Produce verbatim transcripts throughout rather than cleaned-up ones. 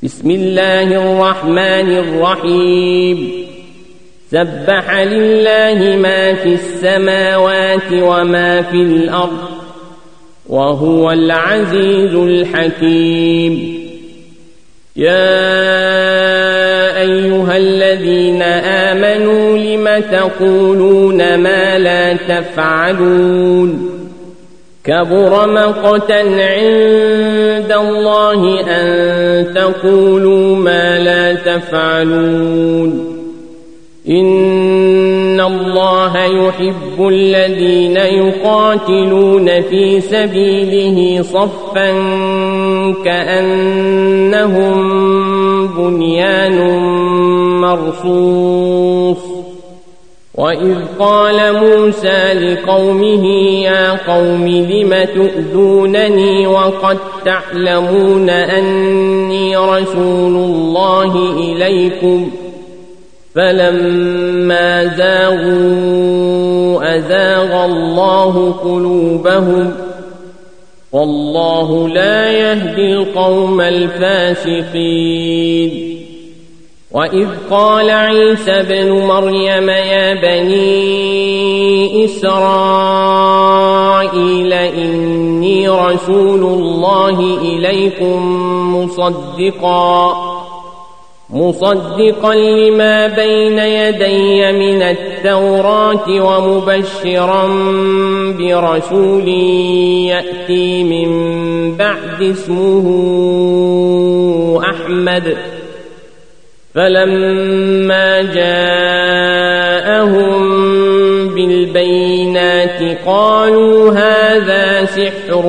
بسم الله الرحمن الرحيم سبح لله ما في السماوات وما في الأرض وهو العزيز الحكيم. يا أيها الذين آمنوا لم تقولون ما لا تفعلون كبر مقتا عند الله أن تقولوا ما لا تفعلون. إن الله يحب الذين يقاتلون في سبيله صفا كأنهم بنيان مرصوص. وإذ قال موسى لقومه يا قوم لم تؤذونني وقد تعلمون أني رسول الله إليكم فلما زاغوا أزاغ الله قلوبهم والله لا يهدي القوم الفاسقين. وإذ قال عيسى ابن مريم يا بني إسرائيل إني رسول الله إليكم مصدقا مصدقا لما بين يدي من التوراة ومبشرا برسول يأتي من بعد اسمه أحمد. فلما جاءهم بالبينات قالوا هذا سحر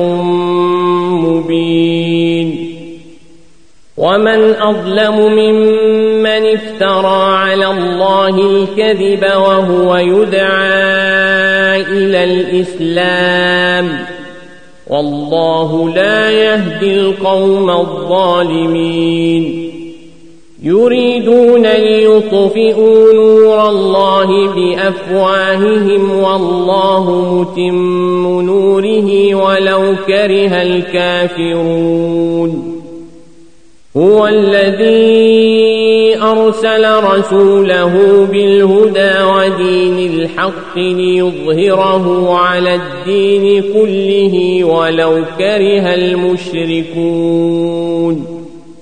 مبين. ومن أظلم ممن افترى على الله الكذب وهو يدعى إلى الإسلام والله لا يهدي القوم الظالمين. يريدون ليطفئوا نور الله بأفواههم والله متم نوره ولو كره الكافرون. هو الذي أرسل رسوله بالهدى ودين الحق ليظهره على الدين كله ولو كره المشركون.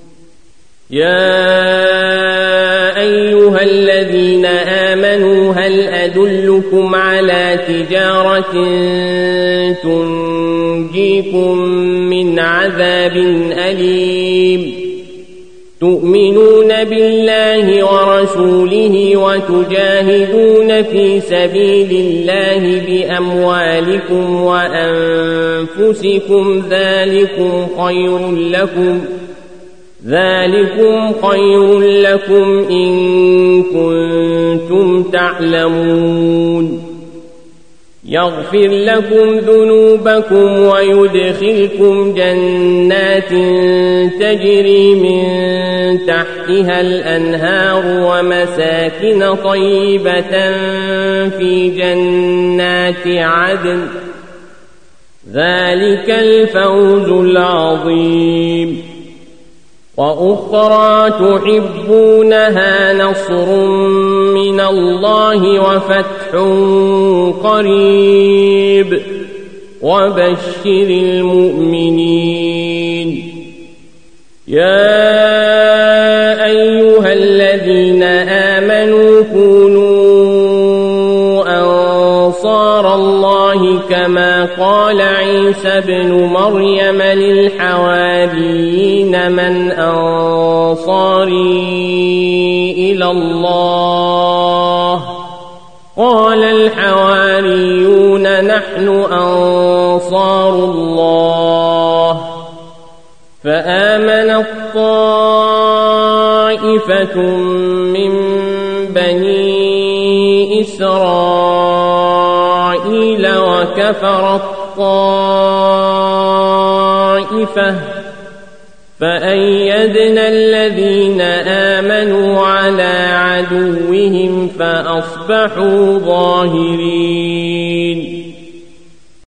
يا أيها الذين آمنوا هل أدلكم على تجارة تنجيكم من عذاب أليم تؤمنون بالله ورسوله وتجاهدون في سبيل الله بأموالكم وأنفسكم ذلكم خير لكم ذلكم خير لكم إن كنتم تعلمون. يغفر لكم ذنوبكم ويدخلكم جنات تجري من تحتها الأنهار ومساكن طيبة في جنات عدن ذلك الفوز العظيم. وأخرى تحبونها نصر من الله وفتح قريب وبشر المؤمنين. يا أيها الذين آمنوا كونوا أنصار الله كما قال عيسى ابن مريم للحواريين من أنصاري إلى الله قال الحواريون نحن أنصار الله. فآمنت طائفة من بني إسرائيل وكفرت طائفة فأيدنا الذين آمنوا على عدوهم فأصبحوا ظاهرين.